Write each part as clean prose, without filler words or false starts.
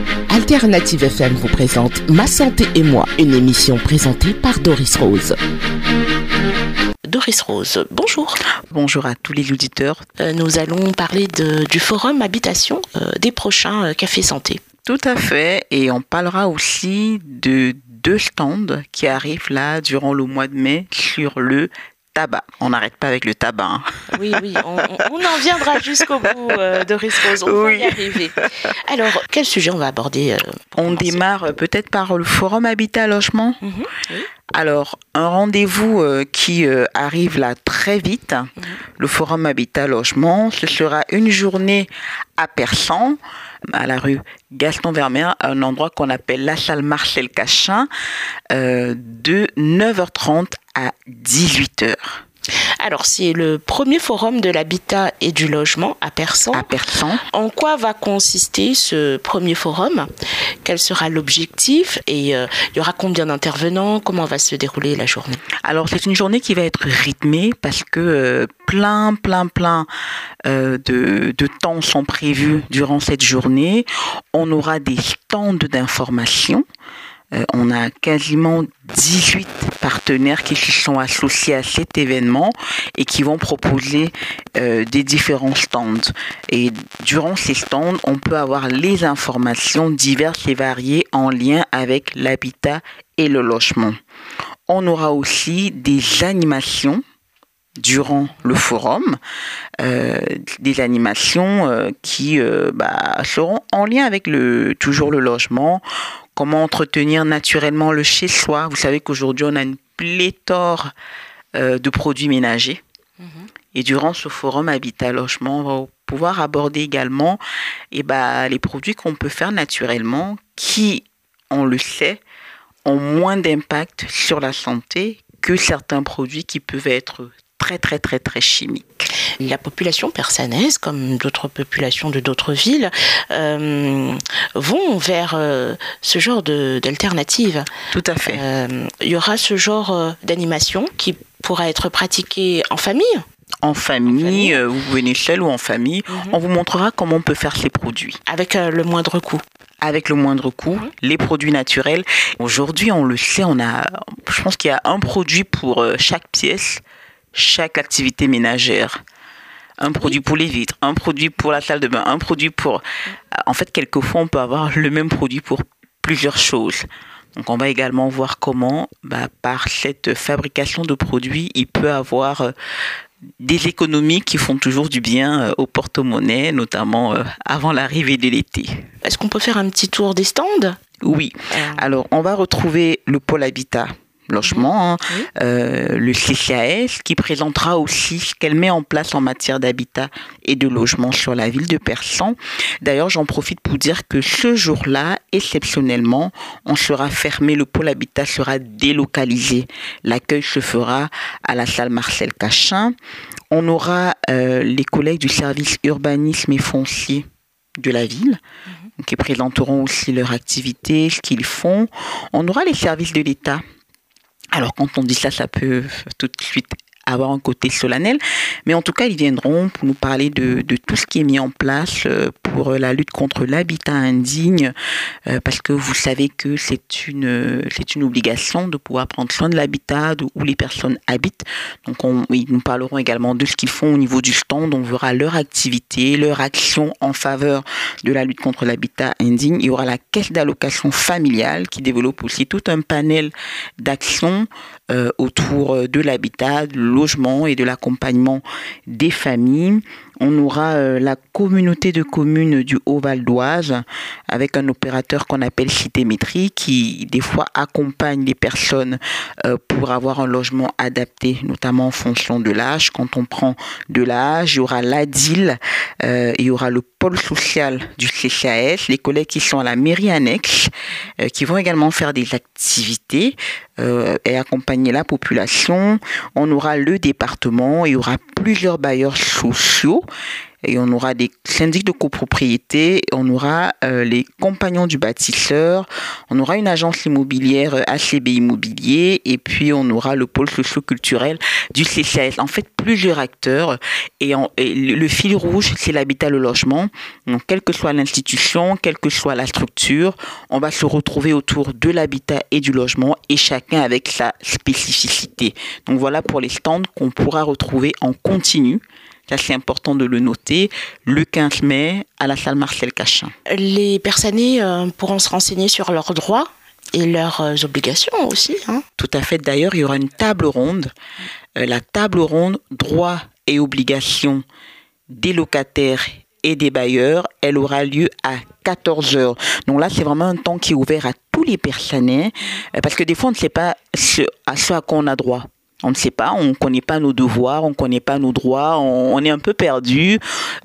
Alternative FM vous présente Ma Santé et moi, une émission présentée par Doris Rose. Doris Rose, bonjour. Bonjour à tous les auditeurs. Nous allons parler du forum Habitation des prochains Cafés Santé. Tout à fait, et on parlera aussi de 2 stands qui arrivent là durant le mois de mai sur le tabac. On n'arrête pas avec le tabac. Hein. Oui, on en viendra jusqu'au bout, Doris Rose, on va y arriver. Alors, quel sujet on va aborder On démarre peut-être par le forum Habitat Logement. Oui. Alors, un rendez-vous qui arrive là très vite. Le forum Habitat Logement, ce sera une journée à Persan, à la rue Gaston Vermeer, un endroit qu'on appelle la salle Marcel Cachin, de 9h30 à 18h. Alors, c'est le premier forum de l'habitat et du logement à Persan. En quoi va consister ce premier forum? Quel sera l'objectif? Et il y aura combien d'intervenants? Comment va se dérouler la journée? Alors, c'est une journée qui va être rythmée parce que plein de temps sont prévus durant cette journée. On aura des stands d'information. On a quasiment 18 partenaires qui se sont associés à cet événement et qui vont proposer des différents stands. Et durant ces stands, on peut avoir les informations diverses et variées en lien avec l'habitat et le logement. On aura aussi des animations durant le forum, des animations qui seront en lien avec toujours le logement. Comment entretenir naturellement le chez-soi. Vous savez qu'aujourd'hui, on a une pléthore de produits ménagers. Et durant ce forum Habitat Logement, on va pouvoir aborder également les produits qu'on peut faire naturellement qui, on le sait, ont moins d'impact sur la santé que certains produits qui peuvent être très chimiques. La population persanaise, comme d'autres populations de d'autres villes, vont vers ce genre d'alternative. Tout à fait. Il y aura ce genre d'animation qui pourra être pratiquée en famille. En famille, vous venez seul ou en famille, on vous montrera comment on peut faire ces produits. Avec le moindre coût. Avec le moindre coût, les produits naturels. Aujourd'hui, on le sait, je pense qu'il y a un produit pour chaque pièce, chaque activité ménagère. Un produit pour les vitres, un produit pour la salle de bain, un produit pour... En fait, quelquefois, on peut avoir le même produit pour plusieurs choses. Donc, on va également voir comment, par cette fabrication de produits, il peut avoir des économies qui font toujours du bien au porte-monnaie, notamment avant l'arrivée de l'été. Est-ce qu'on peut faire un petit tour des stands? Oui. Alors, on va retrouver le pôle habitat logement, le CCAS qui présentera aussi ce qu'elle met en place en matière d'habitat et de logement sur la ville de Persan. D'ailleurs, j'en profite pour dire que ce jour-là, exceptionnellement, on sera fermé, le pôle habitat sera délocalisé. L'accueil se fera à la salle Marcel Cachin. On aura les collègues du service urbanisme et foncier de la ville qui présenteront aussi leur activité, ce qu'ils font. On aura les services de l'État. Alors, quand on dit ça, ça peut tout de suite avoir un côté solennel. Mais en tout cas, ils viendront pour nous parler de tout ce qui est mis en place pour la lutte contre l'habitat indigne. Parce que vous savez que c'est une obligation de pouvoir prendre soin de l'habitat où les personnes habitent. Donc, ils nous parleront également de ce qu'ils font au niveau du stand. On verra leur activité, leur action en faveur de la lutte contre l'habitat indigne. Il y aura la caisse d'allocation familiale qui développe aussi tout un panel d'actions autour de l'habitat, du logement et de l'accompagnement des familles. On aura la communauté de communes du Haut-Val d'Oise avec un opérateur qu'on appelle Citémétrie qui des fois accompagne les personnes pour avoir un logement adapté, notamment en fonction de l'âge. Quand on prend de l'âge, il y aura l'ADIL, il y aura le pôle social du CCAS, les collègues qui sont à la mairie annexe, qui vont également faire des activités et accompagner la population. On aura le département, il y aura plusieurs bailleurs sociaux et on aura des syndics de copropriété, on aura les compagnons du bâtisseur, on aura une agence immobilière ACB Immobilier et puis on aura le pôle socio-culturel du CCAS. En fait, plusieurs acteurs et le fil rouge, c'est l'habitat, le logement. Donc, quelle que soit l'institution, quelle que soit la structure, on va se retrouver autour de l'habitat et du logement et chacun avec sa spécificité. Donc, voilà pour les stands qu'on pourra retrouver en continu. Ça, c'est important de le noter, le 15 mai à la salle Marcel Cachin. Les personnes pourront se renseigner sur leurs droits et leurs obligations aussi. Tout à fait. D'ailleurs, il y aura une table ronde. La table ronde droits et obligations des locataires et des bailleurs, elle aura lieu à 14h. Donc là, c'est vraiment un temps qui est ouvert à tous les personnes, parce que des fois, on ne sait pas ce à quoi on a droit. On ne sait pas, on ne connaît pas nos devoirs, on ne connaît pas nos droits, on est un peu perdu.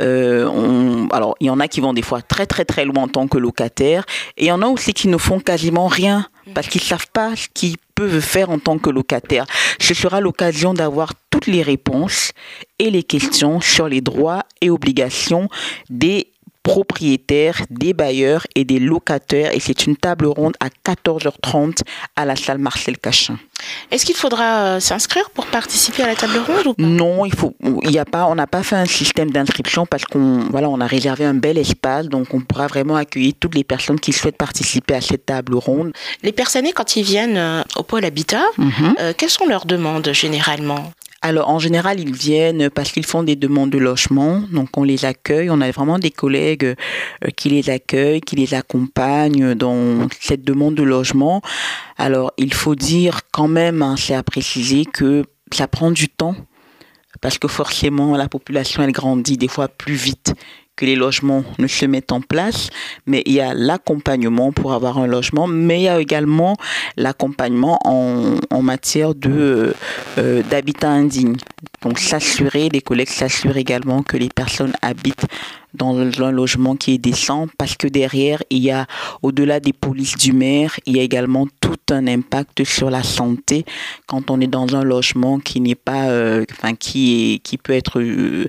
Alors, il y en a qui vont des fois très très très loin en tant que locataire, et il y en a aussi qui ne font quasiment rien parce qu'ils ne savent pas ce qu'ils peuvent faire en tant que locataire. Ce sera l'occasion d'avoir toutes les réponses et les questions sur les droits et obligations des propriétaires, des bailleurs et des locataires, et c'est une table ronde à 14h30 à la salle Marcel Cachin. Est-ce qu'il faudra s'inscrire pour participer à la table ronde ou pas? Non, on n'a pas fait un système d'inscription parce on a réservé un bel espace, donc on pourra vraiment accueillir toutes les personnes qui souhaitent participer à cette table ronde. Les personnes, quand ils viennent au pôle habitat, quelles sont leurs demandes généralement? Alors, en général, ils viennent parce qu'ils font des demandes de logement. Donc, on les accueille. On a vraiment des collègues qui les accueillent, qui les accompagnent dans cette demande de logement. Alors, il faut dire quand même, c'est à préciser que ça prend du temps parce que forcément, la population, elle grandit des fois plus vite que les logements ne se mettent en place, mais il y a l'accompagnement pour avoir un logement, mais il y a également l'accompagnement en matière d'habitat indigne. Donc les collègues s'assurent également que les personnes habitent dans un logement qui est décent, parce que derrière, il y a, au-delà des polices du maire, il y a également tout un impact sur la santé quand on est dans un logement qui n'est pas, qui peut être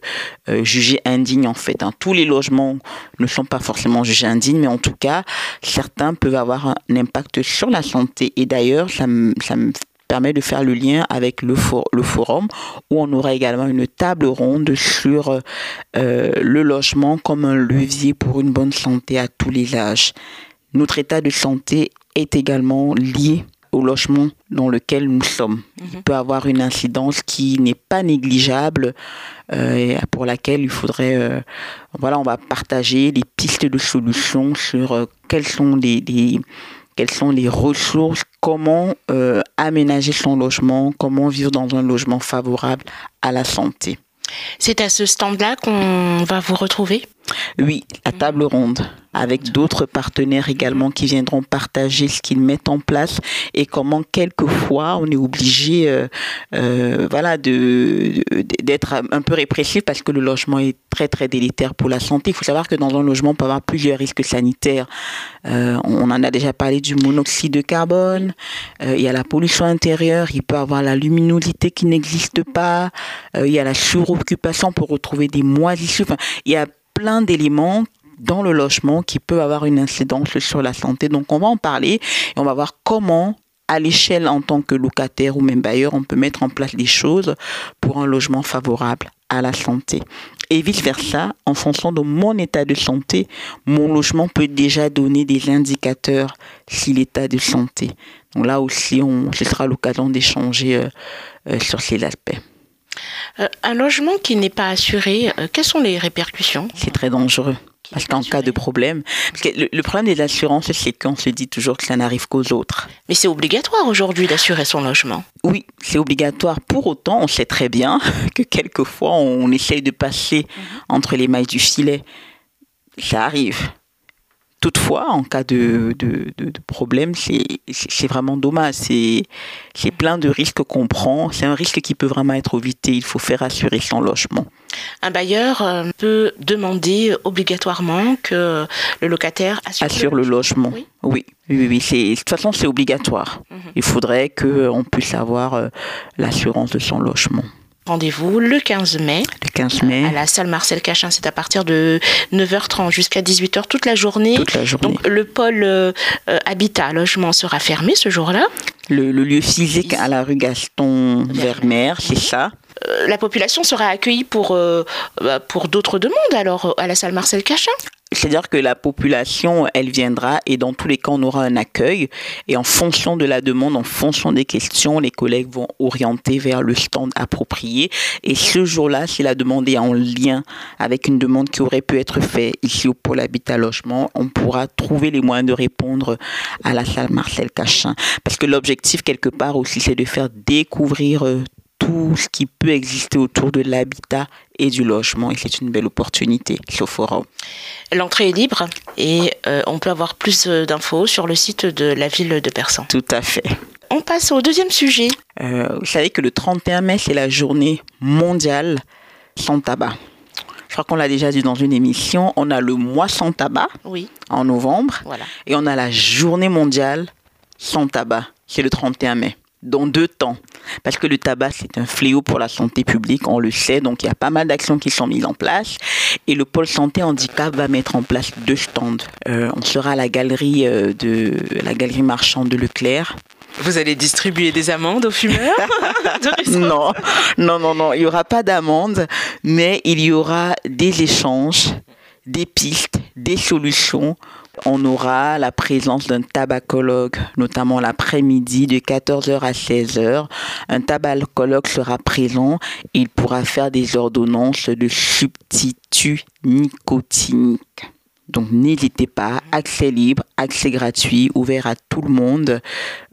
jugé indigne en fait. Tous les logements ne sont pas forcément jugés indignes, mais en tout cas, certains peuvent avoir un impact sur la santé. Et d'ailleurs, ça me permet de faire le lien avec le forum où on aura également une table ronde sur le logement comme un levier pour une bonne santé à tous les âges. Notre état de santé est également lié au logement dans lequel nous sommes. Il peut avoir une incidence qui n'est pas négligeable et pour laquelle il faudrait... on va partager des pistes de solutions sur quelles sont les ressources, comment aménager son logement, comment vivre dans un logement favorable à la santé. C'est à ce stand-là qu'on va vous retrouver ? Oui, la table ronde, avec d'autres partenaires également qui viendront partager ce qu'ils mettent en place et comment quelquefois on est obligé d'être un peu répressif parce que le logement est très très délétère pour la santé. Il faut savoir que dans un logement on peut avoir plusieurs risques sanitaires. On en a déjà parlé du monoxyde de carbone, il y a la pollution intérieure, il peut y avoir la luminosité qui n'existe pas, il y a la suroccupation, on peut retrouver des moisissures, il y a plein d'éléments dans le logement qui peuvent avoir une incidence sur la santé. Donc, on va en parler et on va voir comment, à l'échelle en tant que locataire ou même bailleur, on peut mettre en place des choses pour un logement favorable à la santé. Et vice-versa, en fonction de mon état de santé, mon logement peut déjà donner des indicateurs sur l'état de santé. Donc là aussi, ce sera l'occasion d'échanger sur ces aspects. Un logement qui n'est pas assuré, quelles sont les répercussions ? C'est très dangereux. Parce qu'en cas de problème, parce que le problème des assurances, c'est qu'on se dit toujours que ça n'arrive qu'aux autres. Mais c'est obligatoire aujourd'hui d'assurer son logement. Oui, c'est obligatoire. Pour autant, on sait très bien que quelquefois, on essaye de passer entre les mailles du filet. Ça arrive. Toutefois, en cas de problème, c'est vraiment dommage. C'est plein de risques qu'on prend. C'est un risque qui peut vraiment être évité. Il faut faire assurer son logement. Un bailleur peut demander obligatoirement que le locataire assure le logement. Oui. De toute façon, c'est obligatoire. Il faudrait qu'on puisse avoir l'assurance de son logement. Rendez-vous le 15 mai. Le 15 mai. À la salle Marcel Cachin, c'est à partir de 9h30 jusqu'à 18h toute la journée. Toute la journée. Donc le pôle habitat, logement sera fermé ce jour-là. Le lieu physique à la rue Gaston Vermeer, c'est ça. La population sera accueillie pour d'autres demandes alors à la salle Marcel Cachin. C'est-à-dire que la population, elle viendra et dans tous les cas, on aura un accueil. Et en fonction de la demande, en fonction des questions, les collègues vont orienter vers le stand approprié. Et ce jour-là, si la demande est en lien avec une demande qui aurait pu être faite ici au pôle Habitat Logement, on pourra trouver les moyens de répondre à la salle Marcel Cachin. Parce que l'objectif, quelque part aussi, c'est de faire découvrir tout ce qui peut exister autour de l'habitat et du logement. Et c'est une belle opportunité, ce forum. L'entrée est libre et on peut avoir plus d'infos sur le site de la ville de Persan. Tout à fait. On passe au deuxième sujet. Vous savez que le 31 mai, c'est la journée mondiale sans tabac. Je crois qu'on l'a déjà dit dans une émission. On a le mois sans tabac en novembre. Voilà. Et on a la journée mondiale sans tabac. C'est le 31 mai. Dans 2 temps. Parce que le tabac, c'est un fléau pour la santé publique, on le sait. Donc, il y a pas mal d'actions qui sont mises en place. Et le pôle santé handicap va mettre en place 2 stands. On sera à la galerie marchande de Leclerc. Vous allez distribuer des amendes aux fumeurs? Non. Il n'y aura pas d'amendes, mais il y aura des échanges, des pistes, des solutions. On aura la présence d'un tabacologue, notamment l'après-midi de 14h à 16h. Un tabacologue sera présent et il pourra faire des ordonnances de substituts nicotiniques. Donc n'hésitez pas, accès libre, accès gratuit, ouvert à tout le monde,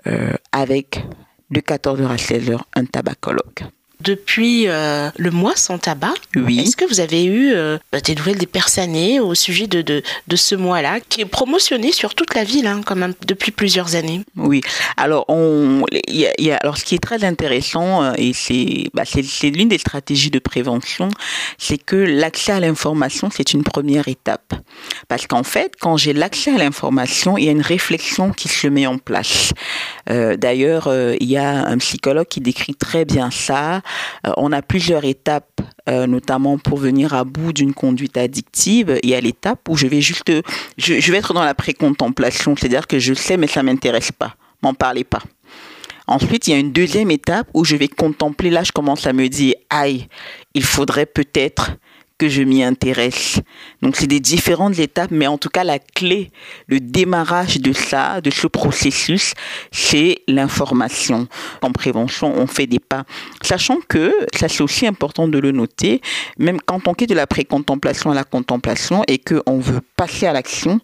avec de 14h à 16h un tabacologue. Depuis le mois sans tabac, oui. Est-ce que vous avez eu des nouvelles des Persanais au sujet de ce mois-là, qui est promotionné sur toute la ville quand même depuis plusieurs années? Oui, alors alors ce qui est très intéressant et c'est l'une des stratégies de prévention, c'est que l'accès à l'information, c'est une première étape. Parce qu'en fait, quand j'ai l'accès à l'information, il y a une réflexion qui se met en place. D'ailleurs, il y a un psychologue qui décrit très bien ça. On a plusieurs étapes, notamment pour venir à bout d'une conduite addictive. Il y a l'étape où je vais être dans la précontemplation, c'est-à-dire que je sais mais ça m'intéresse pas, m'en parlez pas. Ensuite, il y a une deuxième étape où je vais contempler. Là, je commence à me dire, aïe, il faudrait peut-être que je m'y intéresse. Donc, c'est des différentes étapes, mais en tout cas, la clé, le démarrage de ce processus, c'est l'information. En prévention, on fait des pas. Sachant que, ça c'est aussi important de le noter, même quand on quitte de la précontemplation à la contemplation et qu'on veut passer à l'action,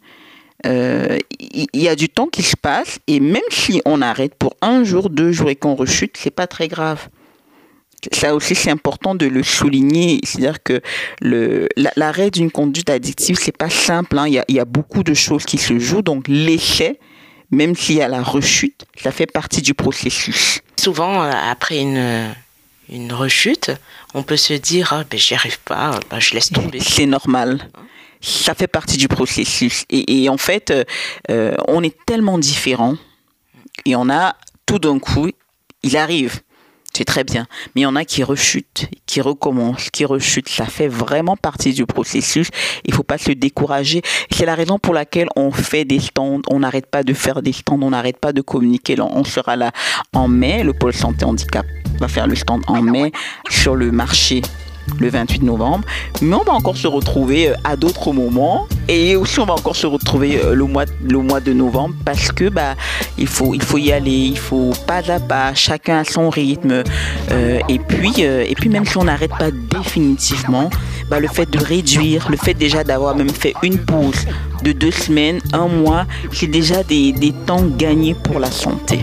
il y a du temps qui se passe et même si on arrête pour 1 jour, 2 jours et qu'on rechute, c'est pas très grave. Ça aussi, c'est important de le souligner. C'est-à-dire que l'arrêt d'une conduite addictive, c'est pas simple. Il y a beaucoup de choses qui se jouent. Donc, l'essai, même s'il y a la rechute, ça fait partie du processus. Souvent, après une rechute, on peut se dire j'y arrive pas, je laisse tomber. C'est normal. Ça fait partie du processus. Et en fait, on est tellement différents. Et on a, tout d'un coup, il arrive. C'est très bien. Mais il y en a qui rechutent, qui recommencent, qui rechutent. Ça fait vraiment partie du processus. Il ne faut pas se décourager. C'est la raison pour laquelle on fait des stands. On n'arrête pas de faire des stands. On n'arrête pas de communiquer. On sera là en mai. Le pôle santé handicap va faire le stand en mai sur le marché le 28 novembre. Mais on va encore se retrouver à d'autres moments. Et aussi, on va encore se retrouver le mois de novembre parce que il faut y aller. Il faut pas à pas, chacun à son rythme. Et puis même si on n'arrête pas définitivement, le fait de réduire, le fait déjà d'avoir même fait une pause de 2 semaines, 1 mois, c'est déjà des temps gagnés pour la santé.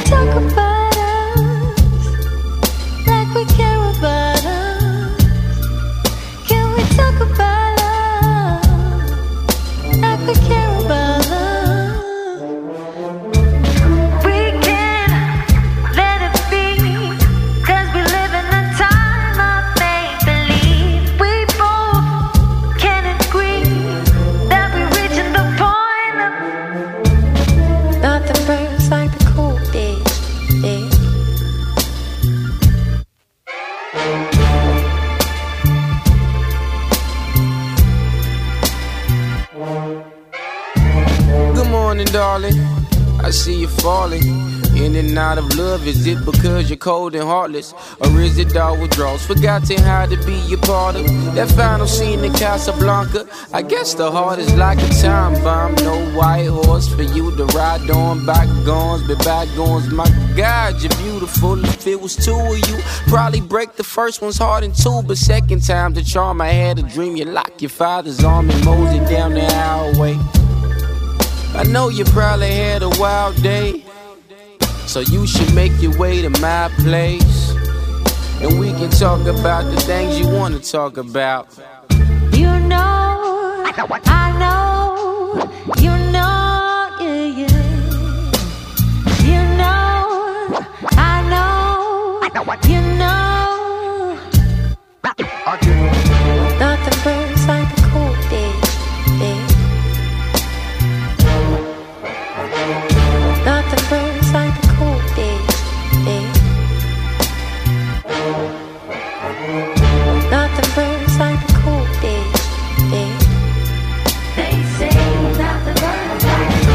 Is it because you're cold and heartless? Or is it all withdrawals? Forgotten how to be a part of that final scene in Casablanca. I guess the heart is like a time bomb. No white horse for you to ride on. Bygones, be bygones. My God, you're beautiful. If it was two of you, probably break the first one's heart in two. But second time the charm, I had a dream. You lock your father's arm and mosey down the hallway. I know you probably had a wild day, so you should make your way to my place, and we can talk about the things you want to talk about. You know, I know, you know, yeah, yeah. You know, I know, you know. Nothing burns like the cold day. Nothing burns like the cold day. Nothing burns like the cold day. They say nothing burns like the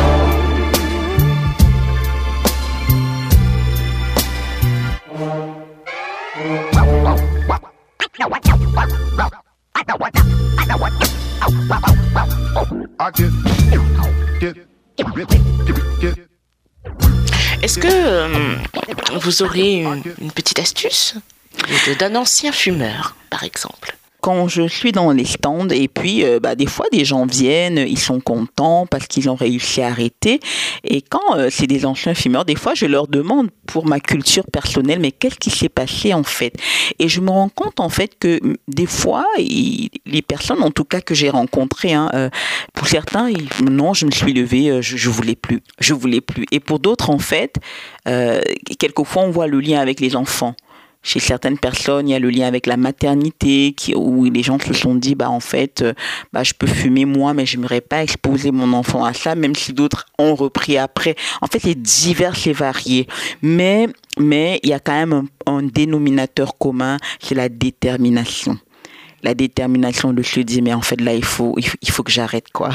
Est-ce que vous auriez une petite astuce d'un ancien fumeur, par exemple? Quand je suis dans les stands et puis des fois des gens viennent, ils sont contents parce qu'ils ont réussi à arrêter, et quand c'est des anciens fumeurs, des fois je leur demande pour ma culture personnelle, mais qu'est-ce qui s'est passé en fait? Et je me rends compte en fait que des fois les personnes en tout cas que j'ai rencontrées, pour certains non, je me suis levée, je voulais plus, et pour d'autres en fait quelquefois on voit le lien avec les enfants. Chez certaines personnes, il y a le lien avec la maternité où les gens se sont dit, en fait, je peux fumer moi, mais je n'aimerais pas exposer mon enfant à ça, même si d'autres ont repris après. En fait, c'est divers et varié. Mais il y a quand même un dénominateur commun, c'est la détermination. La détermination de se dire, mais en fait, là, il faut que j'arrête, quoi.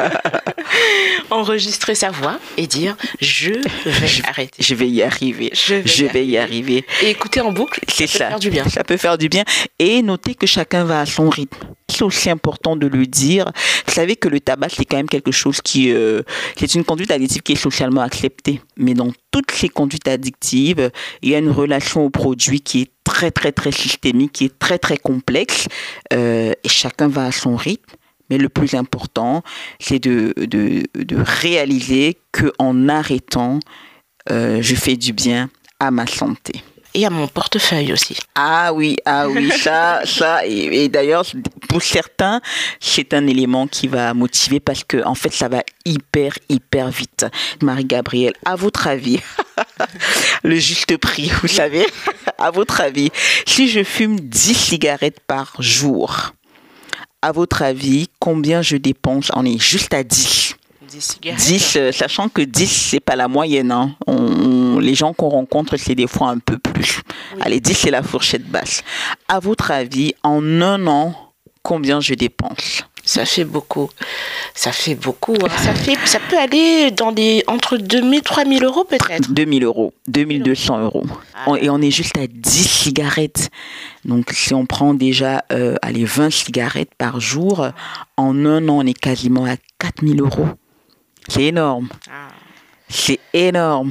Enregistrer sa voix et dire, je vais arrêter. Je vais y arriver. Je vais y arriver. Et écouter en boucle, ça peut faire du bien. Ça peut faire du bien. Et noter que chacun va à son rythme. C'est aussi important de le dire. Vous savez que le tabac, c'est quand même quelque chose c'est une conduite addictive qui est socialement acceptée. Mais dans toutes ces conduites addictives, il y a une relation au produit qui est très, très, très systémique, qui est très, très complexe. Et chacun va à son rythme. Mais le plus important, c'est de réaliser qu'en arrêtant, je fais du bien à ma santé. Et à mon portefeuille aussi. Ah oui, ça, et d'ailleurs, pour certains, c'est un élément qui va motiver parce que, en fait, ça va hyper vite. Marie-Gabrielle, à votre avis, le juste prix, vous savez, à votre avis, si je fume 10 cigarettes par jour, à votre avis, combien je dépense? On est juste à 10. 10, sachant que 10, c'est pas la moyenne. Les gens qu'on rencontre, c'est des fois un peu plus. Oui. Allez, 10, c'est la fourchette basse. À votre avis, en un an, combien je dépense? Ça fait beaucoup. Ça peut aller entre 2 000 et 3 000 euros peut-être. 2 000 euros, 2 200 euros. Et on est juste à 10 cigarettes. Donc si on prend déjà 20 cigarettes par jour, en un an, on est quasiment à 4 000 euros. C'est énorme. C'est énorme.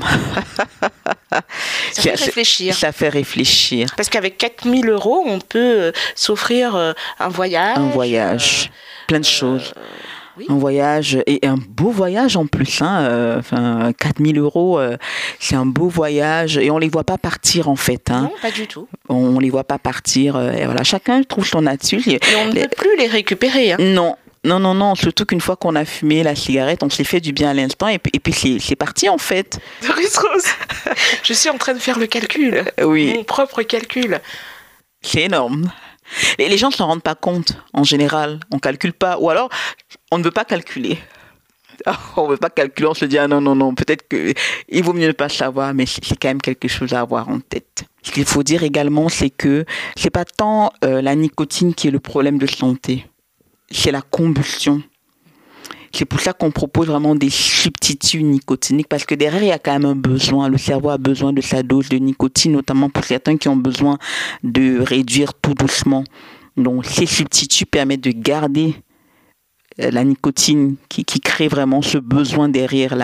Ça fait réfléchir. Ça fait réfléchir. Parce qu'avec 4 000 euros, on peut s'offrir un voyage. Plein de choses. Oui. Un voyage, et un beau voyage en plus. 4 000 euros, c'est un beau voyage. Et on ne les voit pas partir, en fait. Non, pas du tout. On ne les voit pas partir. Et voilà, chacun trouve son attitude. Et on ne peut plus les récupérer. Non. Non, surtout qu'une fois qu'on a fumé la cigarette, on s'est fait du bien à l'instant et puis c'est parti en fait. Doris Rose, je suis en train de faire le calcul, mon propre calcul. C'est énorme. Et les gens ne s'en rendent pas compte en général, on ne calcule pas, ou alors on ne veut pas calculer. On ne veut pas calculer, on se dit non, peut-être qu'il vaut mieux ne pas savoir, mais c'est quand même quelque chose à avoir en tête. Ce qu'il faut dire également, c'est que ce n'est pas tant la nicotine qui est le problème de santé. C'est la combustion. C'est pour ça qu'on propose vraiment des substituts nicotiniques parce que derrière, il y a quand même un besoin. Le cerveau a besoin de sa dose de nicotine, notamment pour certains qui ont besoin de réduire tout doucement. Donc, ces substituts permettent de garder la nicotine qui crée vraiment ce besoin derrière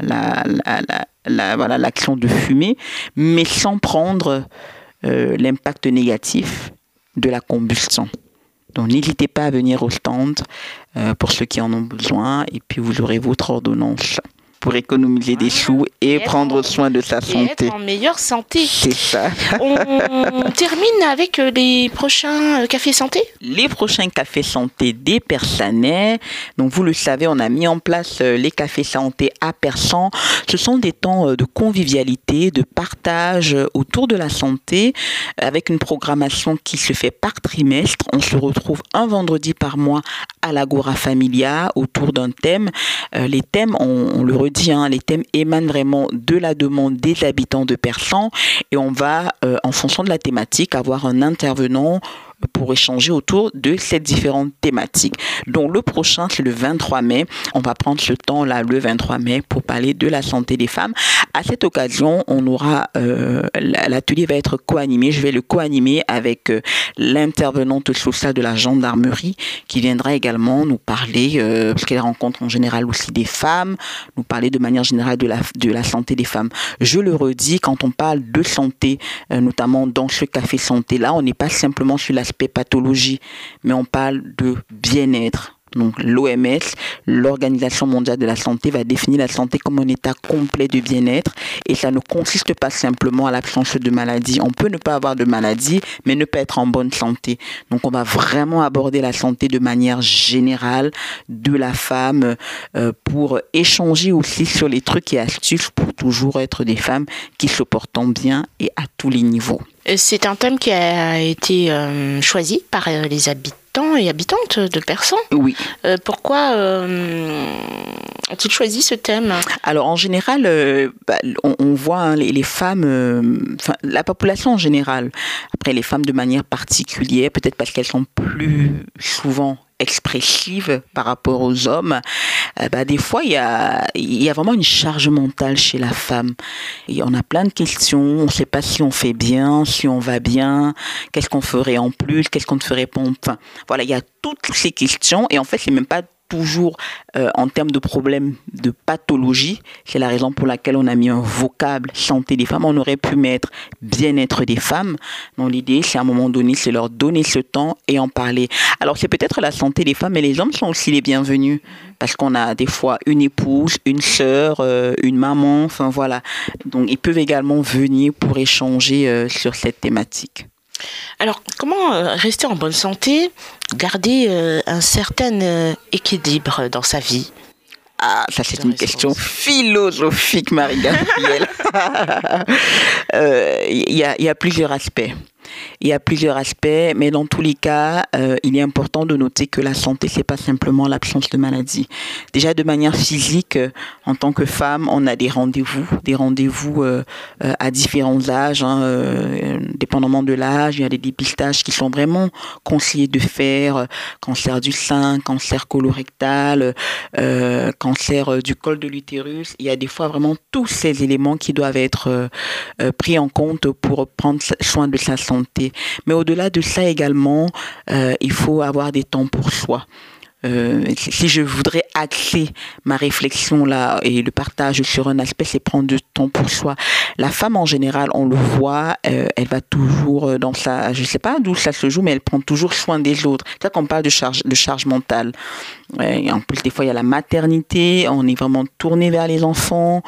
l'action de fumer, mais sans prendre l'impact négatif de la combustion. Donc, n'hésitez pas à venir au stand pour ceux qui en ont besoin et puis vous aurez votre ordonnance pour économiser des sous et prendre soin de sa santé. Être en meilleure santé. C'est ça. On termine avec les prochains cafés santé. Les prochains cafés santé des Persanais. Donc, vous le savez, on a mis en place les cafés santé à Persan. Ce sont des temps de convivialité, de partage autour de la santé avec une programmation qui se fait par trimestre. On se retrouve un vendredi par mois à l'Agora Familia autour d'un thème. Les thèmes, on le redit, les thèmes émanent vraiment de la demande des habitants de Persan et on va, en fonction de la thématique, avoir un intervenant pour échanger autour de ces différentes thématiques. Donc le prochain, c'est le 23 mai. On va prendre ce temps-là, le 23 mai, pour parler de la santé des femmes. À cette occasion, on aura l'atelier va être co-animé. Je vais le co-animer avec l'intervenante sociale de la gendarmerie qui viendra également nous parler, parce qu'elle rencontre en général aussi des femmes, nous parler de manière générale de la santé des femmes. Je le redis, quand on parle de santé, notamment dans ce café santé-là, on n'est pas simplement sur l'aspect pathologie, mais on parle de bien-être. Donc l'OMS, l'Organisation mondiale de la santé, va définir la santé comme un état complet de bien-être et ça ne consiste pas simplement à l'absence de maladie. On peut ne pas avoir de maladie, mais ne pas être en bonne santé. Donc on va vraiment aborder la santé de manière générale de la femme pour échanger aussi sur les trucs et astuces pour toujours être des femmes qui se portent bien et à tous les niveaux. C'est un thème qui a été choisi par les habitants et habitantes de Persan. Oui. Pourquoi ont-ils choisi ce thème ? Alors en général, on voit les femmes, la population en général, après les femmes de manière particulière, peut-être parce qu'elles sont plus souvent expressive par rapport aux hommes, des fois il y a vraiment une charge mentale chez la femme et on a plein de questions, on ne sait pas si on fait bien, si on va bien, qu'est-ce qu'on ferait en plus, qu'est-ce qu'on ne ferait pas, enfin voilà, il y a toutes ces questions et en fait c'est même pas toujours en termes de problèmes de pathologie. C'est la raison pour laquelle on a mis un vocable santé des femmes. On aurait pu mettre bien-être des femmes. Donc l'idée, c'est à un moment donné, c'est leur donner ce temps et en parler. Alors c'est peut-être la santé des femmes, mais les hommes sont aussi les bienvenus parce qu'on a des fois une épouse, une sœur, une maman, enfin voilà. Donc ils peuvent également venir pour échanger sur cette thématique. Alors, comment rester en bonne santé, garder un certain équilibre dans sa vie ? Ah, ça c'est une question philosophique, Marie-Gabrielle. Il y a plusieurs aspects. Il y a plusieurs aspects, mais dans tous les cas, il est important de noter que la santé, c'est pas simplement l'absence de maladie. Déjà, de manière physique, en tant que femme, on a des rendez-vous à différents âges, dépendamment de l'âge. Il y a des dépistages qui sont vraiment conseillés de faire, cancer du sein, cancer colorectal, cancer du col de l'utérus. Il y a des fois vraiment tous ces éléments qui doivent être pris en compte pour prendre soin de sa santé. Mais au-delà de ça également, il faut avoir des temps pour soi. si je voudrais axer ma réflexion là et le partage sur un aspect, c'est prendre du temps pour soi. La femme en général, on le voit, elle va toujours dans sa, je sais pas d'où ça se joue, mais elle prend toujours soin des autres. C'est ça qu'on parle de charge mentale. Et en plus, des fois, il y a la maternité, on est vraiment tourné vers les enfants,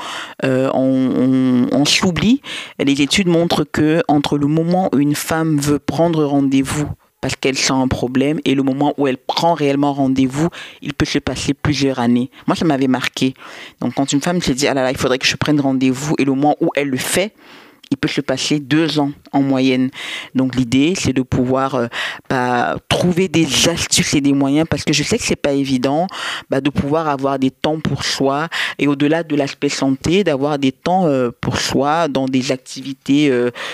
on s'oublie. Les études montrent que entre le moment où une femme veut prendre rendez-vous parce qu'elle sent un problème et le moment où elle prend réellement rendez-vous, il peut se passer plusieurs années. Moi, ça m'avait marqué. Donc, quand une femme se dit « Ah là là, il faudrait que je prenne rendez-vous » et le moment où elle le fait, il peut se passer 2 ans en moyenne. Donc l'idée, c'est de pouvoir trouver des astuces et des moyens, parce que je sais que c'est pas évident de pouvoir avoir des temps pour soi, et au-delà de l'aspect santé, d'avoir des temps pour soi dans des activités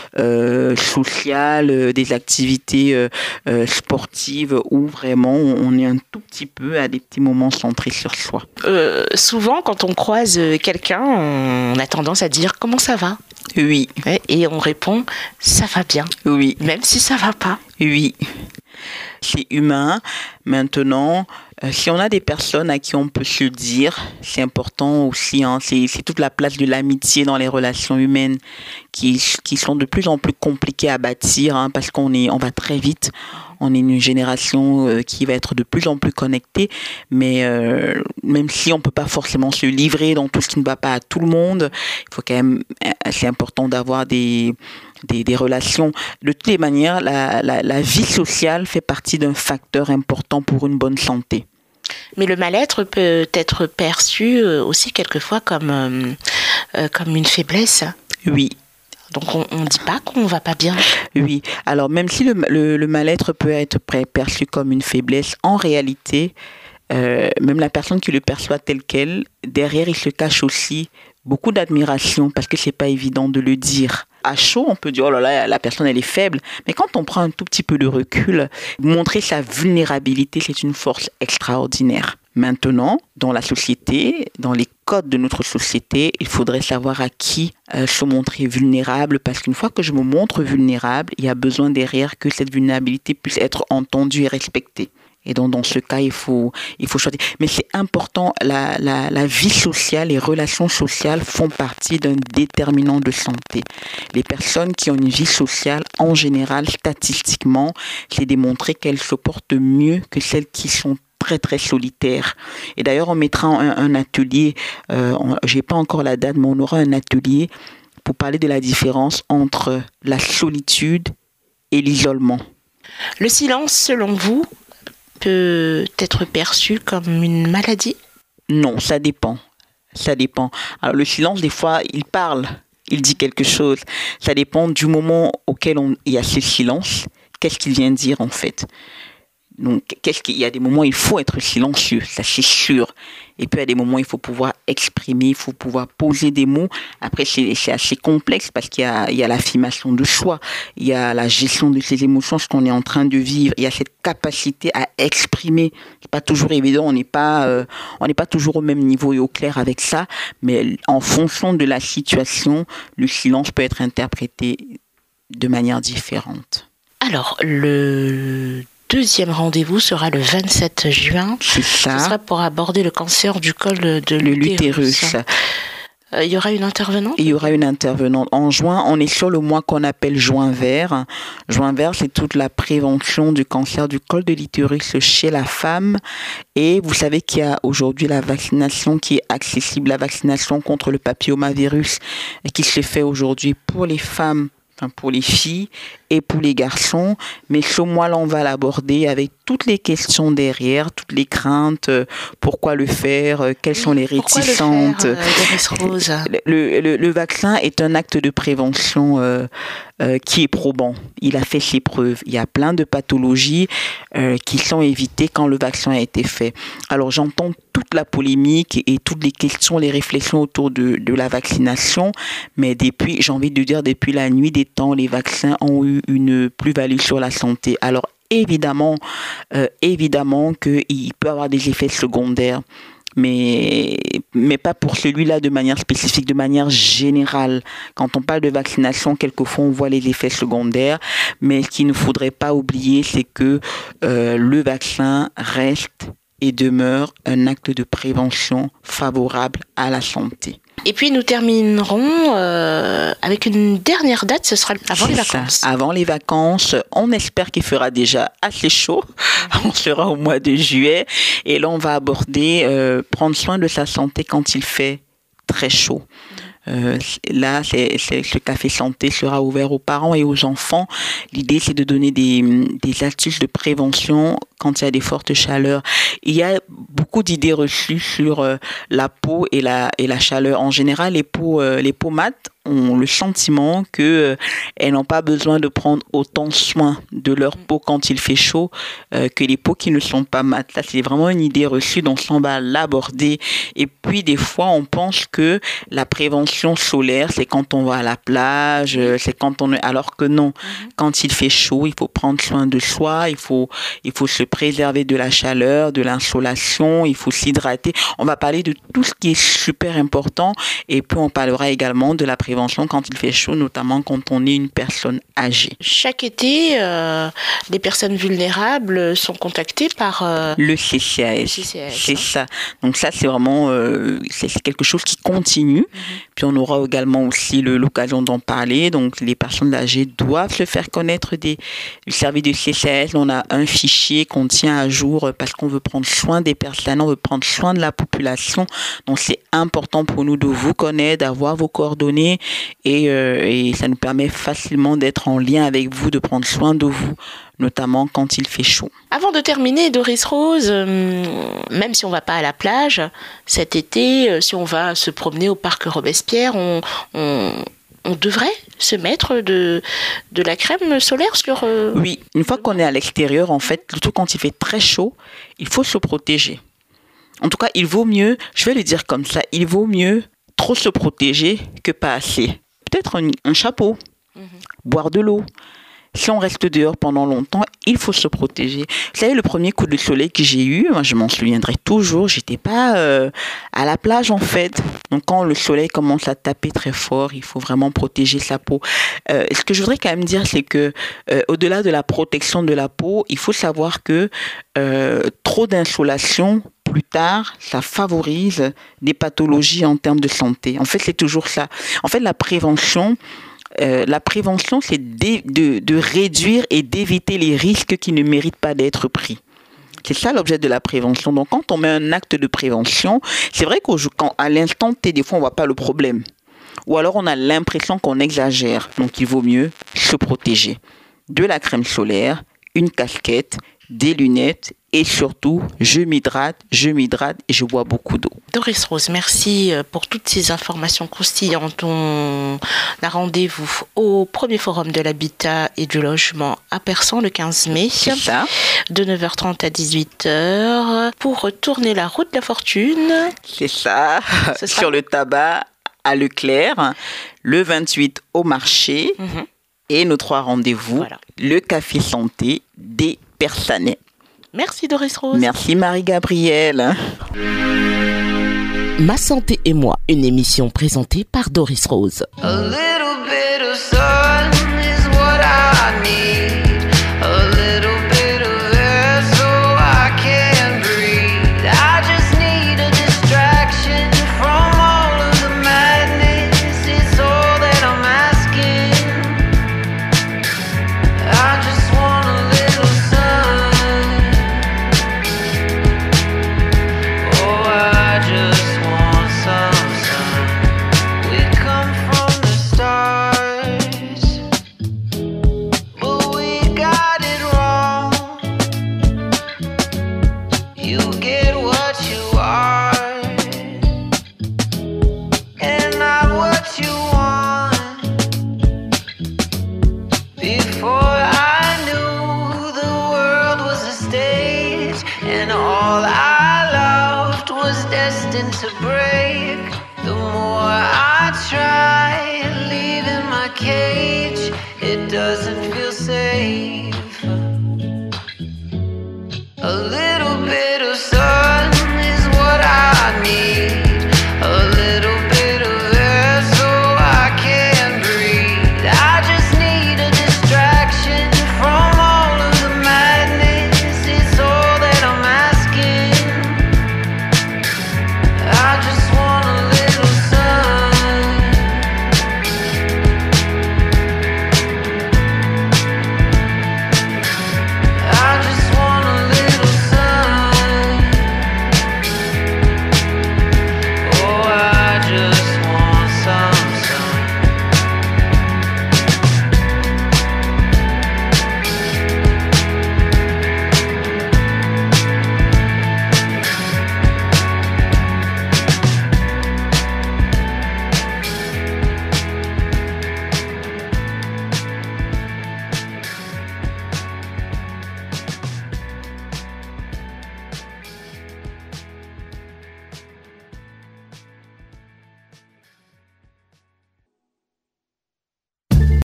sociales, des activités sportives, où vraiment on est un tout petit peu à des petits moments centrés sur soi. Souvent, quand on croise quelqu'un, on a tendance à dire « Comment ça va ?» Oui. Et on répond « ça va bien ». Oui. Même si ça va pas. Oui. C'est humain. Maintenant, si on a des personnes à qui on peut se dire, c'est important aussi, c'est toute la place de l'amitié dans les relations humaines qui sont de plus en plus compliquées à bâtir, parce qu'on va très vite. On est une génération qui va être de plus en plus connectée, mais même si on peut pas forcément se livrer dans tout ce qui ne va pas à tout le monde, il faut quand même, c'est important d'avoir des relations. De toutes les manières, la vie sociale fait partie d'un facteur important pour une bonne santé. Mais le mal-être peut être perçu aussi quelquefois comme une faiblesse. Oui. Donc on ne dit pas qu'on ne va pas bien. Oui, alors même si le mal-être peut être perçu comme une faiblesse, en réalité, même la personne qui le perçoit tel quel, derrière il se cache aussi beaucoup d'admiration, parce que c'est pas évident de le dire. À chaud, on peut dire, oh là là, la personne elle est faible, mais quand on prend un tout petit peu de recul, montrer sa vulnérabilité, c'est une force extraordinaire. Maintenant, dans la société, dans les codes de notre société, il faudrait savoir à qui se montrer vulnérable, parce qu'une fois que je me montre vulnérable, il y a besoin derrière que cette vulnérabilité puisse être entendue et respectée. Et donc, dans ce cas, il faut choisir. Mais c'est important, la vie sociale, les relations sociales font partie d'un déterminant de santé. Les personnes qui ont une vie sociale, en général, statistiquement, c'est démontré qu'elles se portent mieux que celles qui sont très très solitaires. Et d'ailleurs, on mettra un atelier, j'ai pas encore la date, mais on aura un atelier pour parler de la différence entre la solitude et l'isolement. Le silence, selon vous, peut être perçu comme une maladie ? Non, ça dépend. Ça dépend. Alors le silence, des fois, il parle, il dit quelque chose. Ça dépend du moment auquel il y a ce silence. Qu'est-ce qu'il vient dire en fait ? Donc, il y a des moments où il faut être silencieux, ça c'est sûr. Et puis, il y a des moments où il faut pouvoir exprimer, il faut pouvoir poser des mots. Après, c'est assez complexe parce qu'il y a l'affirmation de soi, il y a la gestion de ses émotions, ce qu'on est en train de vivre. Il y a cette capacité à exprimer. C'est pas toujours évident, on n'est pas toujours au même niveau et au clair avec ça. Mais en fonction de la situation, le silence peut être interprété de manière différente. Alors, le deuxième rendez-vous sera le 27 juin. C'est ça. Ce sera pour aborder le cancer du col de l'utérus. Il y aura une intervenante ? Il y aura une intervenante. En juin, on est sur le mois qu'on appelle juin vert. Juin vert, c'est toute la prévention du cancer du col de l'utérus chez la femme. Et vous savez qu'il y a aujourd'hui la vaccination qui est accessible, la vaccination contre le papillomavirus qui se fait aujourd'hui pour les femmes, pour les filles et pour les garçons, mais ce mois-là, on va l'aborder avec toutes les questions derrière, toutes les craintes, pourquoi le faire, quelles sont les réticentes. Le vaccin est un acte de prévention qui est probant. Il a fait ses preuves. Il y a plein de pathologies qui sont évitées quand le vaccin a été fait. Alors, j'entends toute la polémique et toutes les questions, les réflexions autour de la vaccination, mais j'ai envie de dire, depuis la nuit des temps, les vaccins ont eu une plus-value sur la santé. Alors, évidemment qu'il peut avoir des effets secondaires, mais pas pour celui-là de manière spécifique, de manière générale. Quand on parle de vaccination, quelquefois on voit les effets secondaires, mais ce qu'il ne faudrait pas oublier, c'est que le vaccin reste et demeure un acte de prévention favorable à la santé. Et puis nous terminerons avec une dernière date, ce sera avant les vacances. Avant les vacances, on espère qu'il fera déjà assez chaud. On sera au mois de juillet et là on va aborder prendre soin de sa santé quand il fait très chaud. Là, ce café santé sera ouvert aux parents et aux enfants. L'idée, c'est de donner des astuces de prévention quand il y a des fortes chaleurs. Il y a beaucoup d'idées reçues sur la peau et la chaleur. En général, les peaux mates ont le sentiment que elles n'ont pas besoin de prendre autant soin de leur peau quand il fait chaud que les peaux qui ne sont pas mates. Ça, c'est vraiment une idée reçue, donc on va l'aborder. Et puis, des fois, on pense que la prévention solaire, c'est quand on va à la plage, c'est quand on est... Alors que non, quand il fait chaud, il faut prendre soin de soi, il faut se préserver de la chaleur, de l'insolation, il faut s'hydrater. On va parler de tout ce qui est super important et puis on parlera également de la prévention quand il fait chaud, notamment quand on est une personne âgée. Chaque été, les personnes vulnérables sont contactées par... le CCAS. C'est ça. Donc ça, c'est vraiment c'est quelque chose qui continue. Puis on aura également aussi l'occasion d'en parler. Donc les personnes âgées doivent se faire connaître du service de CCAS. On a un fichier qu'on tient à jour parce qu'on veut prendre soin des personnes, on veut prendre soin de la population. Donc c'est important pour nous de vous connaître, d'avoir vos coordonnées et ça nous permet facilement d'être en lien avec vous, de prendre soin de vous, notamment quand il fait chaud. Avant de terminer, Doris Rose, même si on ne va pas à la plage cet été, si on va se promener au parc Robespierre, on devrait se mettre de la crème solaire sur... Oui, une fois qu'on est à l'extérieur, en fait, surtout quand il fait très chaud, il faut se protéger. En tout cas, il vaut mieux, je vais le dire comme ça, il vaut mieux trop se protéger que pas assez. Peut-être un chapeau, boire de l'eau. Si on reste dehors pendant longtemps, il faut se protéger. Vous savez, le premier coup de soleil que j'ai eu, moi, je m'en souviendrai toujours, j'étais pas à la plage en fait. Donc quand le soleil commence à taper très fort, il faut vraiment protéger sa peau. Ce que je voudrais quand même dire, c'est que au-delà de la protection de la peau, il faut savoir que trop d'insolation, plus tard, ça favorise des pathologies en termes de santé. En fait, c'est toujours ça. En fait, la prévention, c'est de réduire et d'éviter les risques qui ne méritent pas d'être pris. C'est ça l'objet de la prévention. Donc, quand on met un acte de prévention, c'est vrai qu'à l'instant T, des fois, on ne voit pas le problème. Ou alors, on a l'impression qu'on exagère. Donc, il vaut mieux se protéger. De la crème solaire, une casquette, des lunettes et surtout, je m'hydrate et je bois beaucoup d'eau. Doris Rose, merci pour toutes ces informations croustillantes. On a rendez-vous au premier forum de l'habitat et du logement à Persan le 15 mai. C'est ça. De 9h30 à 18h pour tourner la route de la fortune. C'est ça. Sur le tabac à Leclerc, le 28 au marché et nos 3 rendez-vous. Voilà. Le café santé des Persanais. Merci Doris Rose. Merci Marie-Gabrielle. Ma santé et moi, une émission présentée par Doris Rose. A little bit of